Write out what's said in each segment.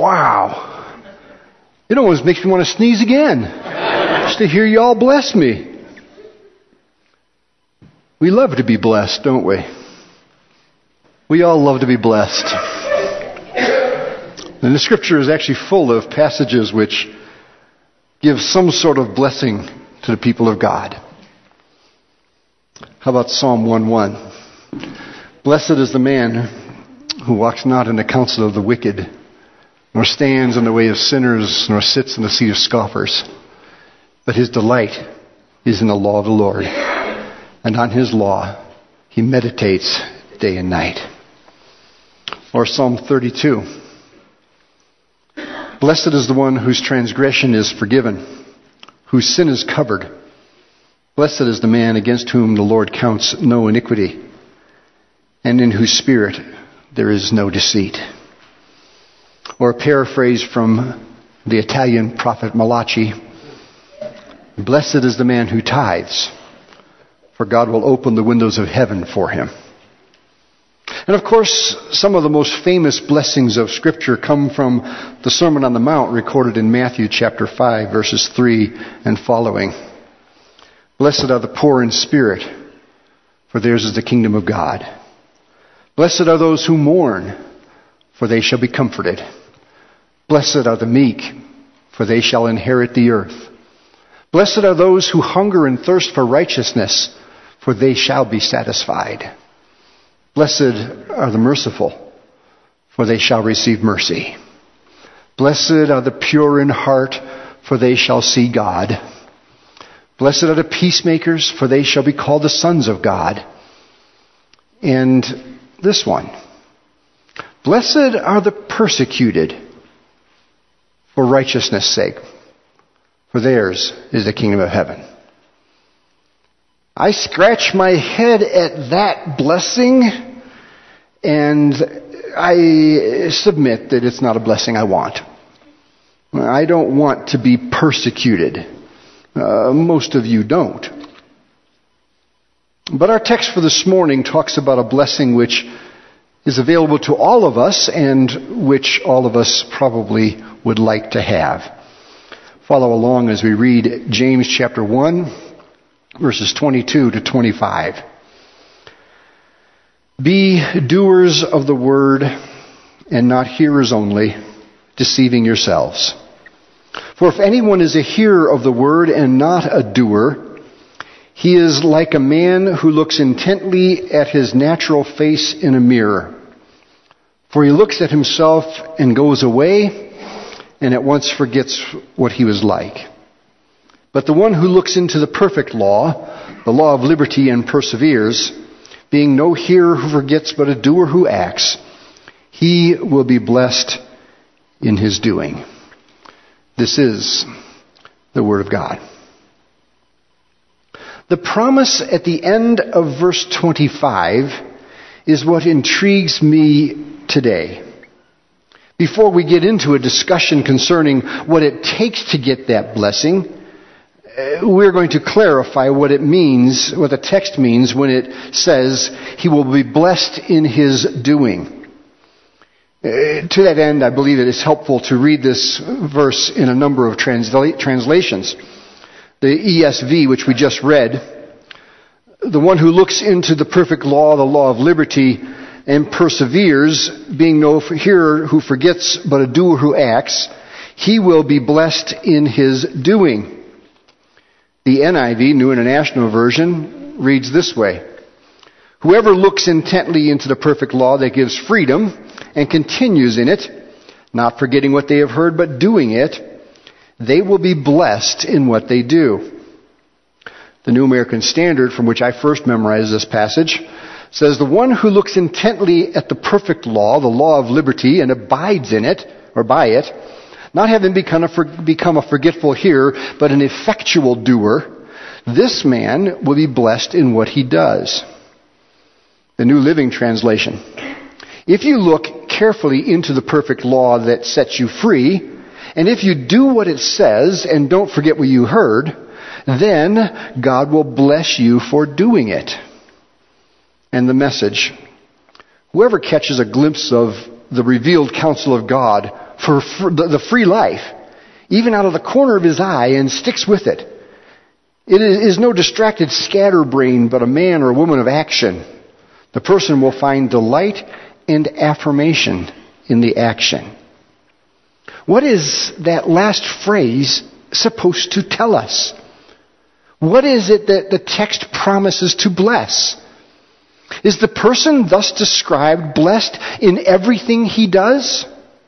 Wow. It almost makes me want to sneeze again. Just to hear you all bless me. We love to be blessed, don't we? We all love to be blessed. And the scripture is actually full of passages which give some sort of blessing to the people of God. How about Psalm 1:1? Blessed is the man who walks not in the counsel of the wicked, nor stands in the way of sinners, nor sits in the seat of scoffers. But his delight is in the law of the Lord, and on his law he meditates day and night. Or Psalm 32. Blessed is the one whose transgression is forgiven, whose sin is covered. Blessed is the man against whom the Lord counts no iniquity, and in whose spirit there is no deceit. Or a paraphrase from the Italian prophet Malachi. Blessed is the man who tithes, for God will open the windows of heaven for him. And of course, some of the most famous blessings of Scripture come from the Sermon on the Mount recorded in Matthew chapter 5, verses 3 and following. Blessed are the poor in spirit, for theirs is the kingdom of God. Blessed are those who mourn, for they shall be comforted. Blessed are the meek, for they shall inherit the earth. Blessed are those who hunger and thirst for righteousness, for they shall be satisfied. Blessed are the merciful, for they shall receive mercy. Blessed are the pure in heart, for they shall see God. Blessed are the peacemakers, for they shall be called the sons of God. And this one. Blessed are the persecuted for righteousness' sake, for theirs is the kingdom of heaven. I scratch my head at that blessing, and I submit that it's not a blessing I want. I don't want to be persecuted. Most of you don't. But our text for this morning talks about a blessing which is available to all of us and which all of us probably would like to have. Follow along as we read James chapter 1, verses 22 to 25. Be doers of the word and not hearers only, deceiving yourselves. For if anyone is a hearer of the word and not a doer, he is like a man who looks intently at his natural face in a mirror. For he looks at himself and goes away and at once forgets what he was like. But the one who looks into the perfect law, the law of liberty, and perseveres, being no hearer who forgets but a doer who acts, he will be blessed in his doing. This is the word of God. The promise at the end of verse 25 is what intrigues me today. Before we get into a discussion concerning what it takes to get that blessing, we're going to clarify what it means, what the text means when it says he will be blessed in his doing. To that end, I believe it is helpful to read this verse in a number of translations. The ESV, which we just read, the one who looks into the perfect law, the law of liberty, and perseveres, being no hearer who forgets, but a doer who acts, he will be blessed in his doing. The NIV, New International Version, reads this way. Whoever looks intently into the perfect law that gives freedom and continues in it, not forgetting what they have heard, but doing it, they will be blessed in what they do. The New American Standard, from which I first memorized this passage, says the one who looks intently at the perfect law, the law of liberty, and abides in it, or by it, not having become a forgetful hearer, but an effectual doer, this man will be blessed in what he does. The New Living Translation. If you look carefully into the perfect law that sets you free, and if you do what it says and don't forget what you heard, then God will bless you for doing it. And the Message. Whoever catches a glimpse of the revealed counsel of God for the free life, even out of the corner of his eye, and sticks with it. It is no distracted scatterbrain, but a man or a woman of action. The person will find delight and affirmation in the action. What is that last phrase supposed to tell us? What is it that the text promises to bless? Is the person thus described blessed in everything he does?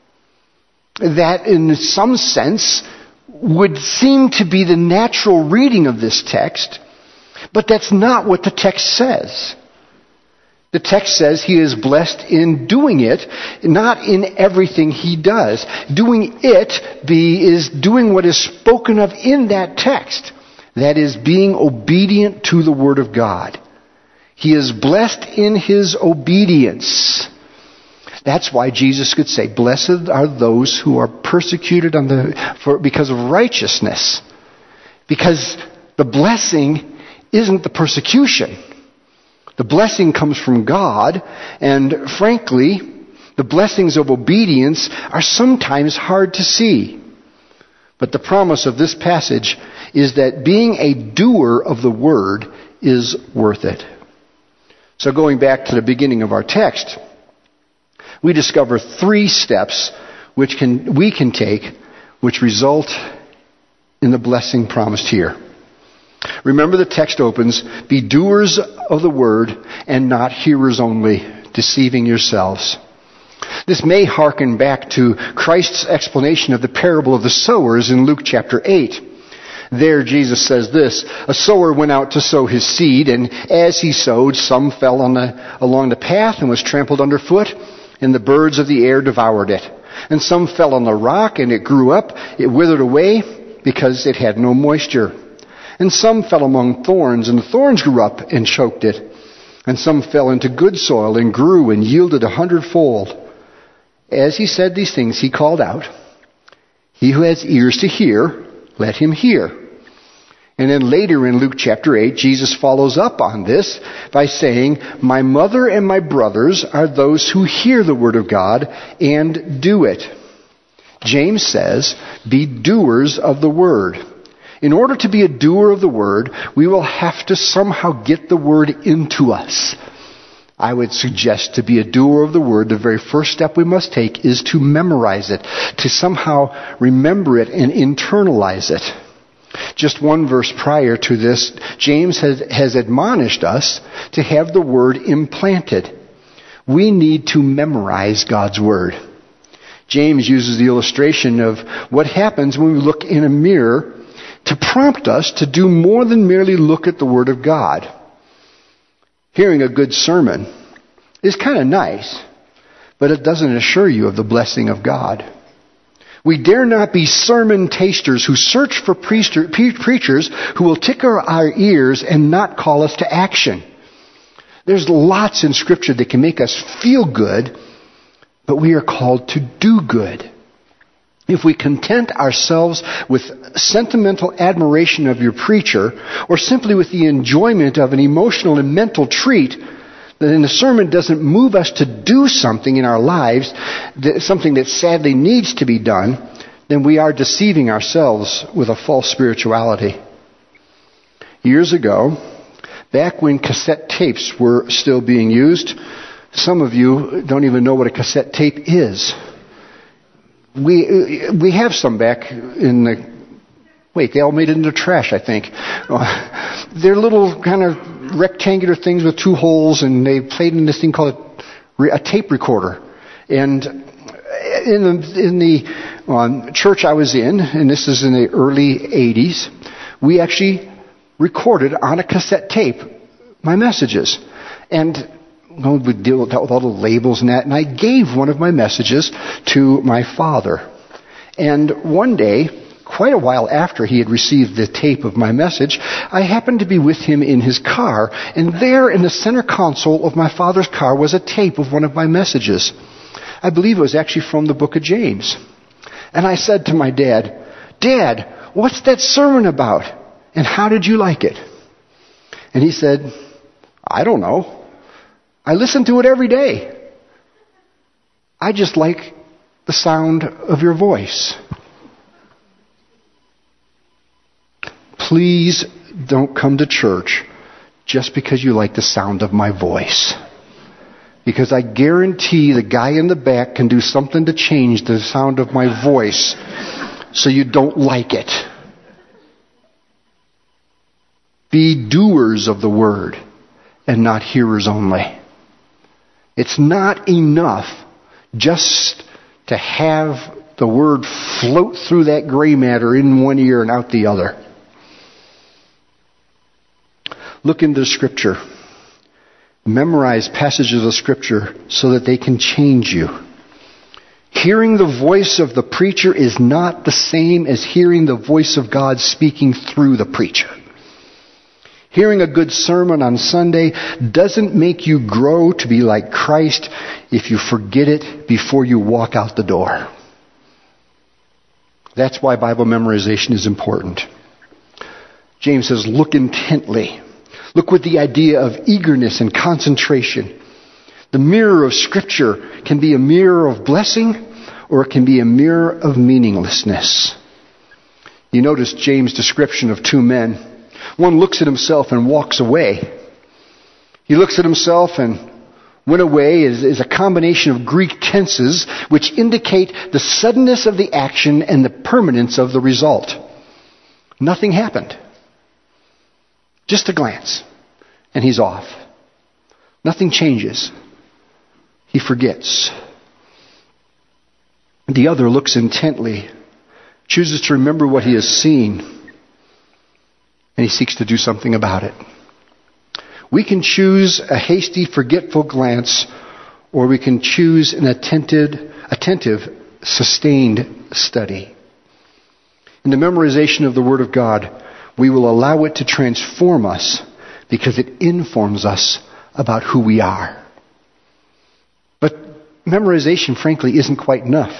That, in some sense, would seem to be the natural reading of this text, but that's not what the text says. The text says he is blessed in doing it, not in everything he does. Doing it is doing what is spoken of in that text. That is, being obedient to the Word of God. He is blessed in his obedience. That's why Jesus could say, "Blessed are those who are persecuted because of righteousness." Because the blessing isn't the persecution. The blessing comes from God, and frankly, the blessings of obedience are sometimes hard to see. But the promise of this passage is that being a doer of the Word is worth it. So going back to the beginning of our text, we discover 3 steps we can take which result in the blessing promised here. Remember, the text opens, "Be doers of the word and not hearers only, deceiving yourselves." This may hearken back to Christ's explanation of the parable of the sowers in Luke chapter 8. There Jesus says this, "A sower went out to sow his seed, and as he sowed, some fell along the path and was trampled underfoot, and the birds of the air devoured it. And some fell on the rock, and it grew up, it withered away, because it had no moisture. And some fell among thorns, and the thorns grew up and choked it. And some fell into good soil and grew and yielded 100-fold. As he said these things, he called out, 'He who has ears to hear, let him hear.'" And then later in Luke chapter 8, Jesus follows up on this by saying, "My mother and my brothers are those who hear the word of God and do it." James says, "Be doers of the word." In order to be a doer of the word, we will have to somehow get the word into us. I would suggest to be a doer of the word, the very first step we must take is to memorize it, to somehow remember it and internalize it. Just one verse prior to this, James has admonished us to have the word implanted. We need to memorize God's word. James uses the illustration of what happens when we look in a mirror to prompt us to do more than merely look at the Word of God. Hearing a good sermon is kind of nice, but it doesn't assure you of the blessing of God. We dare not be sermon tasters who search for preachers who will tickle our ears and not call us to action. There's lots in Scripture that can make us feel good, but we are called to do good. If we content ourselves with sentimental admiration of your preacher, or simply with the enjoyment of an emotional and mental treat, then the sermon doesn't move us to do something in our lives, something that sadly needs to be done, then we are deceiving ourselves with a false spirituality. Years ago, back when cassette tapes were still being used, some of you don't even know what a cassette tape is. We have some back in the... Wait, they all made it into trash, I think. They're little kind of rectangular things with 2 holes, and they played in this thing called a tape recorder. And in the church I was in, and this is in the early 80s, we actually recorded on a cassette tape my messages. And we deal with all the labels and that, and I gave one of my messages to my father. And one day, quite a while after he had received the tape of my message, I happened to be with him in his car, and there in the center console of my father's car was a tape of one of my messages. I believe it was actually from the book of James. And I said to my dad, "Dad, what's that sermon about? And how did you like it?" And he said, "I don't know. I listen to it every day. I just like the sound of your voice. Please don't come to church just because you like the sound of my voice. Because I guarantee the guy in the back can do something to change the sound of my voice so you don't like it. Be doers of the word and not hearers only. It's not enough just to have the word float through that gray matter in one ear and out the other. Look into Scripture. Memorize passages of Scripture so that they can change you. Hearing the voice of the preacher is not the same as hearing the voice of God speaking through the preacher. Hearing a good sermon on Sunday doesn't make you grow to be like Christ if you forget it before you walk out the door. That's why Bible memorization is important. James says, look intently. Look with the idea of eagerness and concentration. The mirror of Scripture can be a mirror of blessing, or it can be a mirror of meaninglessness. You notice James' description of two men. One looks at himself and walks away. He looks at himself and went away is a combination of Greek tenses which indicate the suddenness of the action and the permanence of the result. Nothing happened. Just a glance, and he's off. Nothing changes. He forgets. The other looks intently, chooses to remember what he has seen, and he seeks to do something about it. We can choose a hasty, forgetful glance, or we can choose an attentive, sustained study. In the memorization of the Word of God, we will allow it to transform us because it informs us about who we are. But memorization, frankly, isn't quite enough.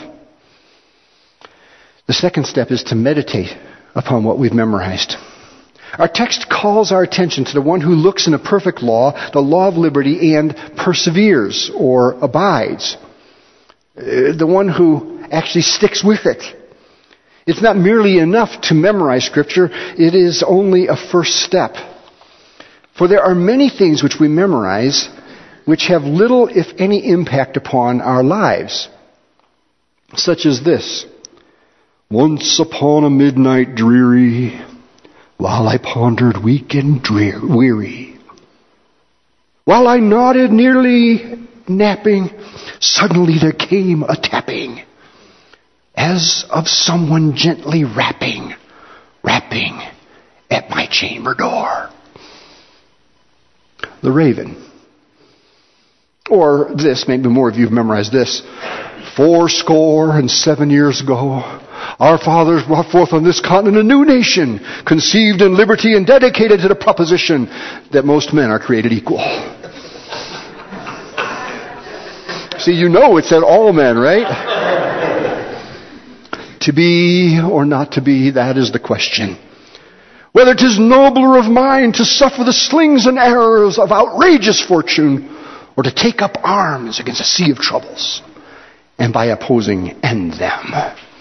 The second step is to meditate upon what we've memorized. Our text calls our attention to the one who looks in a perfect law, the law of liberty, and perseveres or abides. The one who actually sticks with it. It's not merely enough to memorize Scripture, it is only a first step. For there are many things which we memorize which have little, if any, impact upon our lives. Such as this. Once upon a midnight dreary, while I pondered weak and weary, while I nodded nearly napping, suddenly there came a tapping, as of someone gently rapping at my chamber door. The Raven. Or this, maybe more of you have memorized this. 77 years ago, our fathers brought forth on this continent a new nation, conceived in liberty and dedicated to the proposition that most men are created equal. See, you know it said all men, right? To be or not to be, that is the question. Whether 'tis nobler of mind to suffer the slings and arrows of outrageous fortune, or to take up arms against a sea of troubles, and by opposing end them.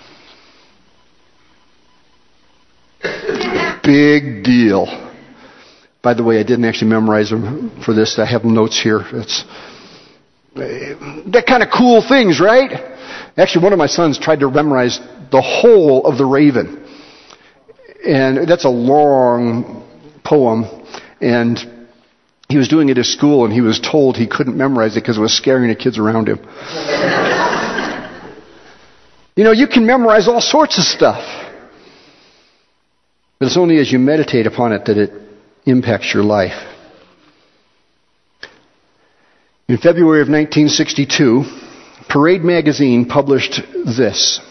Big deal. By the way, I didn't actually memorize them for this. I have notes here. They're kind of cool things, right? Actually, one of my sons tried to memorize the whole of The Raven. And that's a long poem. And he was doing it at school, and he was told he couldn't memorize it because it was scaring the kids around him. You know, you can memorize all sorts of stuff. But it's only as you meditate upon it that it impacts your life. In February of 1962, Parade magazine published this.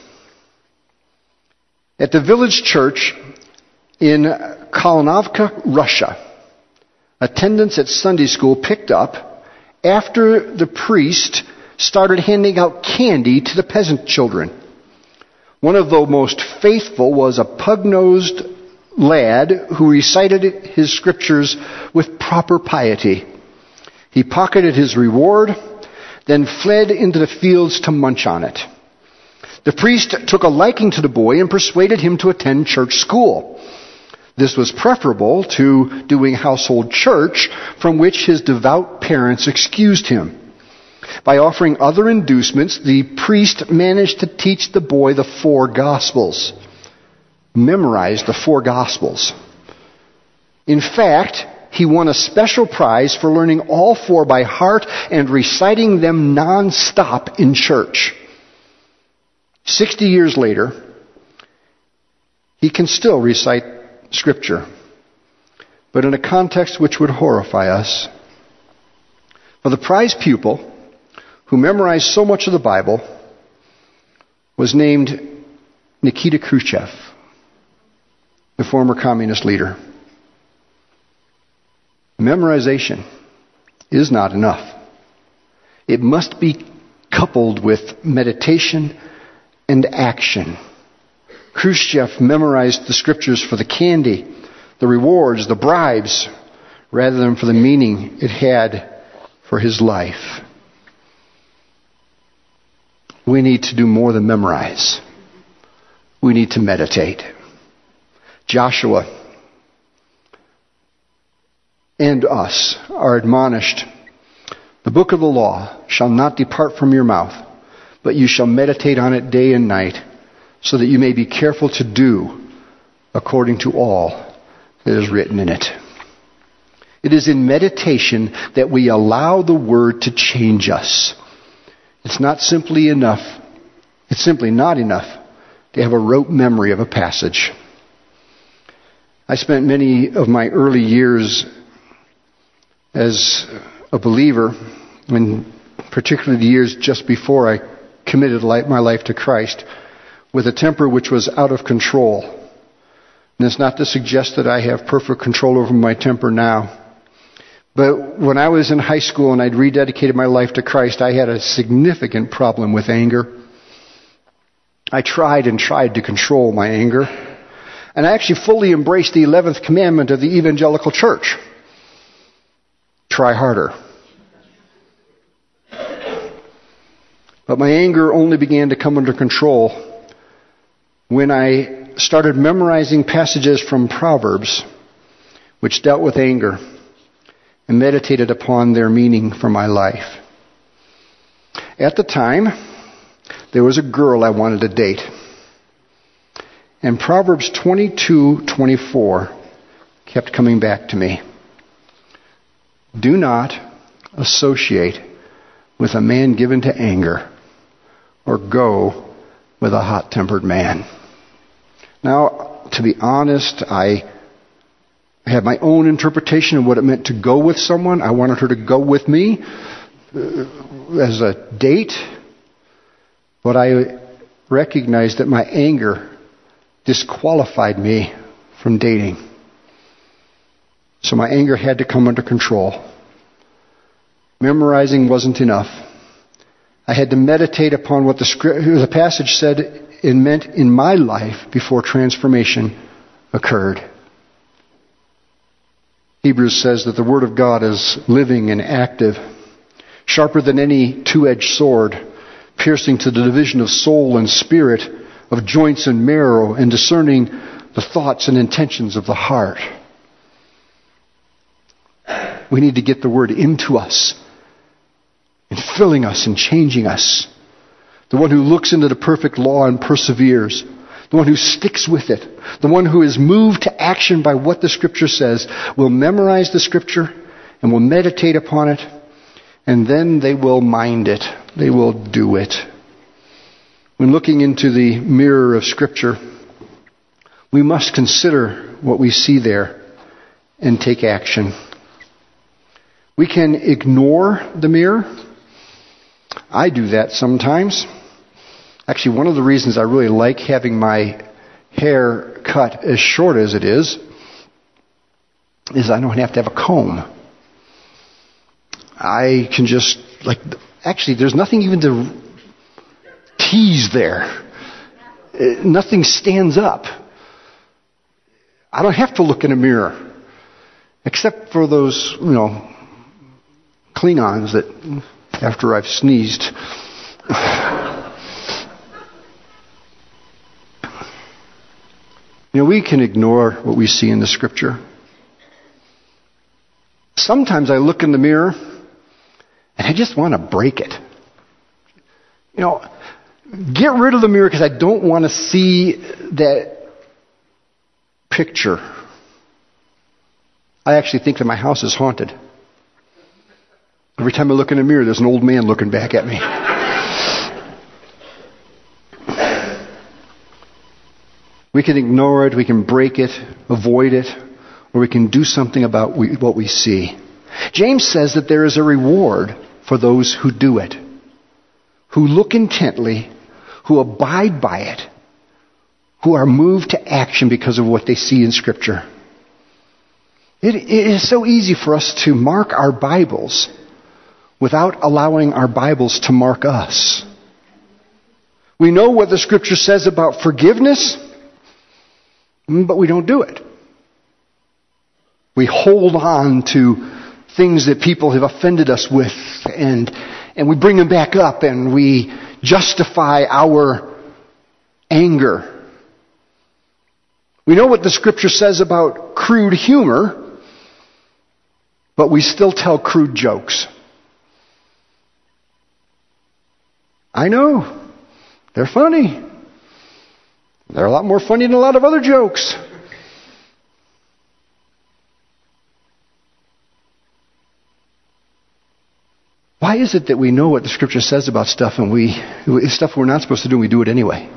At the village church in Kalinovka, Russia, attendance at Sunday school picked up after the priest started handing out candy to the peasant children. One of the most faithful was a pug-nosed lad who recited his scriptures with proper piety. He pocketed his reward, then fled into the fields to munch on it. The priest took a liking to the boy and persuaded him to attend church school. This was preferable to doing household church, from which his devout parents excused him. By offering other inducements, the priest managed to teach the boy the 4 Gospels. Memorized the 4 Gospels. In fact, he won a special prize for learning all 4 by heart and reciting them non-stop in church. 60 years later, he can still recite Scripture, but in a context which would horrify us. For the prize pupil, who memorized so much of the Bible, was named Nikita Khrushchev, the former communist leader. Memorization is not enough. It must be coupled with meditation and action. Khrushchev memorized the Scriptures for the candy, the rewards, the bribes, rather than for the meaning it had for his life. We need to do more than memorize. We need to meditate. Joshua and us are admonished, the book of the law shall not depart from your mouth, but you shall meditate on it day and night, so that you may be careful to do according to all that is written in it. It is in meditation that we allow the Word to change us. It's simply not enough to have a rote memory of a passage. I spent many of my early years as a believer, and particularly the years just before I committed my life to Christ, with a temper which was out of control. And it's not to suggest that I have perfect control over my temper now. But when I was in high school and I'd rededicated my life to Christ, I had a significant problem with anger. I tried to control my anger. And I actually fully embraced the 11th commandment of the evangelical church. Try harder. But my anger only began to come under control when I started memorizing passages from Proverbs which dealt with anger and meditated upon their meaning for my life. At the time, there was a girl I wanted to date. And Proverbs 22:24 kept coming back to me. Do not associate with a man given to anger, or go with a hot-tempered man. Now, to be honest, I had my own interpretation of what it meant to go with someone. I wanted her to go with me as a date. But I recognized that my anger disqualified me from dating. So my anger had to come under control. Memorizing wasn't enough. I had to meditate upon what the passage said it meant in my life before transformation occurred. Hebrews says that the Word of God is living and active, sharper than any two-edged sword, piercing to the division of soul and spirit, of joints and marrow, and discerning the thoughts and intentions of the heart. We need to get the Word into us, and filling us and changing us. The one who looks into the perfect law and perseveres. The one who sticks with it. The one who is moved to action by what the Scripture says will memorize the Scripture and will meditate upon it, and then they will mind it. They will do it. When looking into the mirror of Scripture, we must consider what we see there and take action. We can ignore the mirror. I do that sometimes. Actually, one of the reasons I really like having my hair cut as short as it is I don't have to have a comb. I can just, actually, there's nothing even to tease there. Nothing stands up. I don't have to look in a mirror. Except for those, Klingons that, after I've sneezed, We can ignore what we see in the Scripture. Sometimes I look in the mirror and I just want to break it. Get rid of the mirror because I don't want to see that picture. I actually think that my house is haunted. Every time I look in the mirror, there's an old man looking back at me. We can ignore it, we can break it, avoid it, or we can do something about what we see. James says that there is a reward for those who do it, who look intently, who abide by it, who are moved to action because of what they see in Scripture. It is so easy for us to mark our Bibles without allowing our Bibles to mark us. We know what the Scripture says about forgiveness, but we don't do it. We hold on to things that people have offended us with, and we bring them back up, and we justify our anger. We know what the Scripture says about crude humor, but we still tell crude jokes. I know. They're funny. They're a lot more funny than a lot of other jokes. Why is it that we know what the Scripture says about stuff and stuff we're not supposed to do and we do it anyway?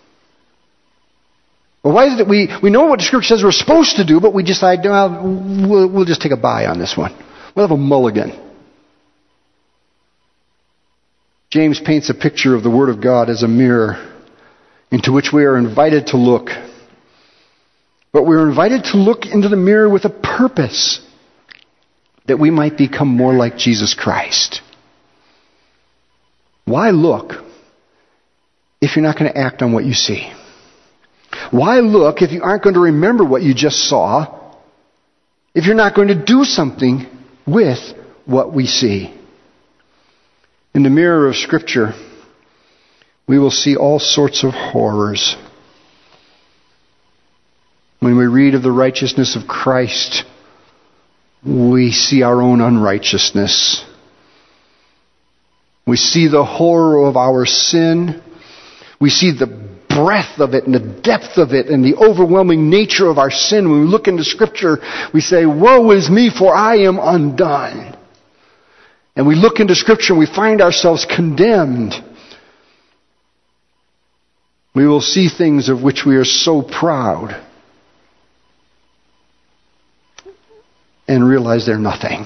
Or why is it that we know what the Scripture says we're supposed to do, but we decide, we'll just take a bye on this one. We'll have a mulligan. James paints a picture of the Word of God as a mirror into which we are invited to look. But we're invited to look into the mirror with a purpose, that we might become more like Jesus Christ. Why look if you're not going to act on what you see? Why look if you aren't going to remember what you just saw, if you're not going to do something with what we see? In the mirror of Scripture, we will see all sorts of horrors. When we read of the righteousness of Christ, we see our own unrighteousness. We see the horror of our sin. We see the breadth of it and the depth of it and the overwhelming nature of our sin. When we look into Scripture, we say, "Woe is me, for I am undone." And we look into Scripture and we find ourselves condemned. We will see things of which we are so proud and realize they're nothing.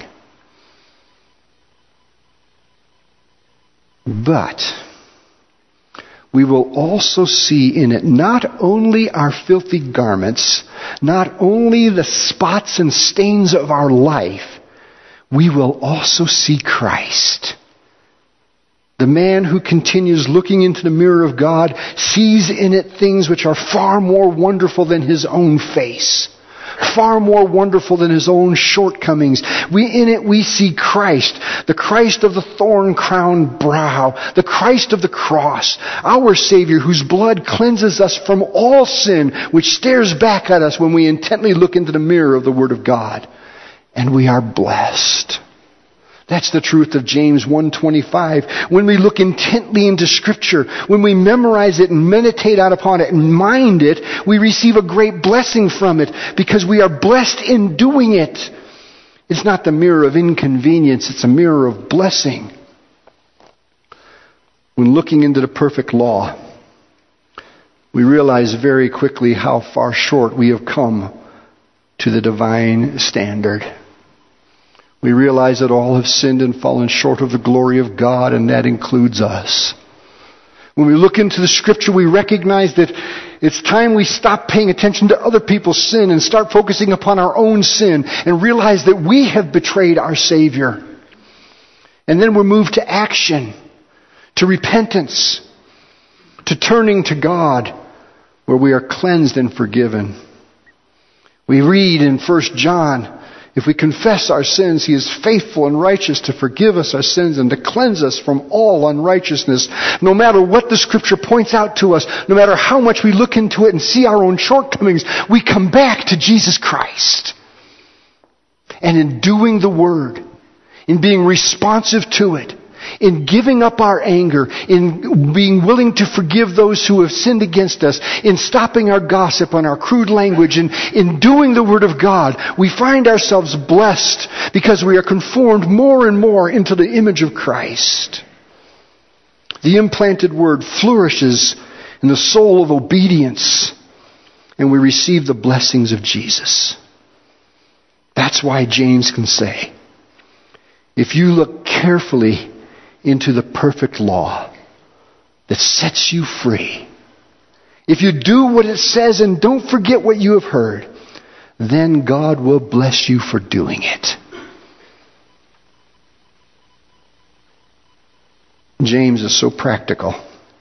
But we will also see in it not only our filthy garments, not only the spots and stains of our life, we will also see Christ. The man who continues looking into the mirror of God sees in it things which are far more wonderful than his own face, far more wonderful than his own shortcomings. In it we see Christ, the Christ of the thorn-crowned brow, the Christ of the cross, our Savior whose blood cleanses us from all sin, which stares back at us when we intently look into the mirror of the Word of God. And we are blessed. That's the truth of James 1:25. When we look intently into Scripture, when we memorize it and meditate out upon it and mind it, we receive a great blessing from it because we are blessed in doing it. It's not the mirror of inconvenience, it's a mirror of blessing. When looking into the perfect law, we realize very quickly how far short we have come to the divine standard. We realize that all have sinned and fallen short of the glory of God, and that includes us. When we look into the Scripture, we recognize that it's time we stop paying attention to other people's sin and start focusing upon our own sin and realize that we have betrayed our Savior. And then we're moved to action, to repentance, to turning to God, where we are cleansed and forgiven. We read in 1 John If we confess our sins, He is faithful and righteous to forgive us our sins and to cleanse us from all unrighteousness. No matter what the Scripture points out to us, no matter how much we look into it and see our own shortcomings, we come back to Jesus Christ. And in doing the Word, in being responsive to it, in giving up our anger, in being willing to forgive those who have sinned against us, in stopping our gossip and our crude language, and in doing the Word of God, we find ourselves blessed because we are conformed more and more into the image of Christ. The implanted Word flourishes in the soul of obedience, and we receive the blessings of Jesus. That's why James can say, if you look carefully into the perfect law that sets you free, if you do what it says and don't forget what you have heard, then God will bless you for doing it. James is so practical.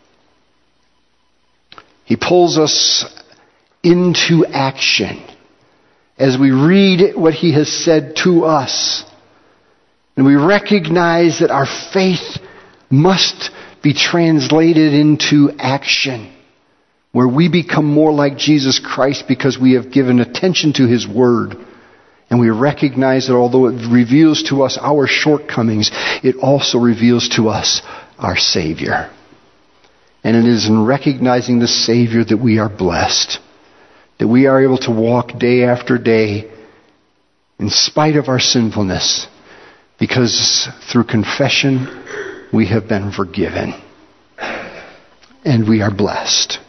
He pulls us into action as we read what he has said to us. And we recognize that our faith must be translated into action, where we become more like Jesus Christ because we have given attention to His Word. And we recognize that although it reveals to us our shortcomings, it also reveals to us our Savior. And it is in recognizing the Savior that we are blessed, that we are able to walk day after day in spite of our sinfulness, because through confession we have been forgiven and we are blessed.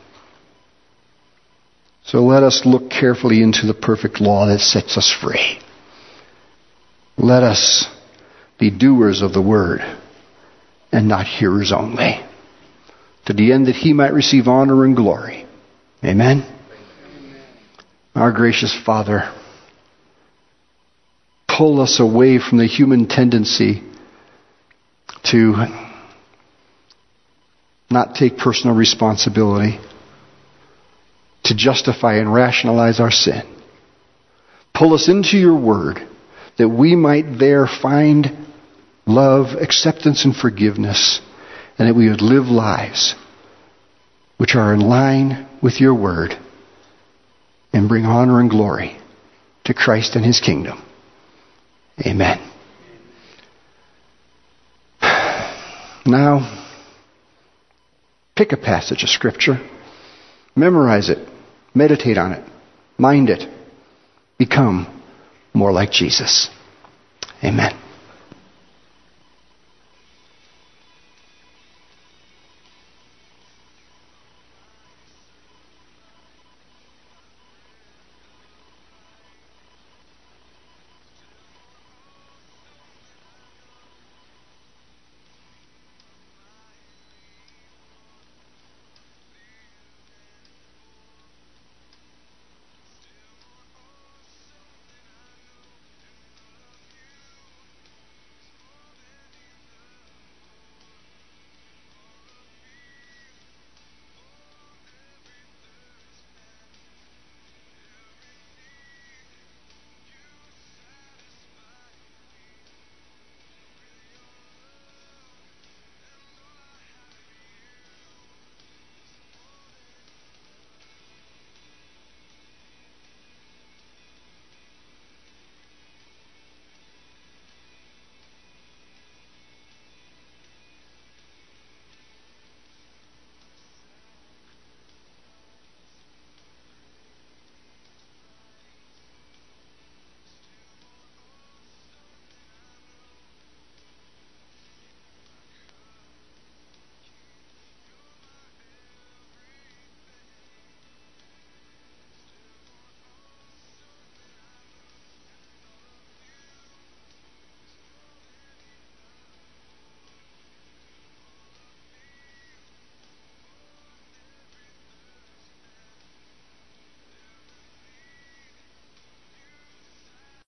So let us look carefully into the perfect law that sets us free. Let us be doers of the Word and not hearers only, to the end that He might receive honor and glory. Amen. Our gracious Father, pull us away from the human tendency to not take personal responsibility, to justify and rationalize our sin. Pull us into your Word that we might there find love, acceptance, and forgiveness, and that we would live lives which are in line with your Word and bring honor and glory to Christ and His kingdom. Amen. Now, pick a passage of Scripture, memorize it, meditate on it, mind it, become more like Jesus. Amen.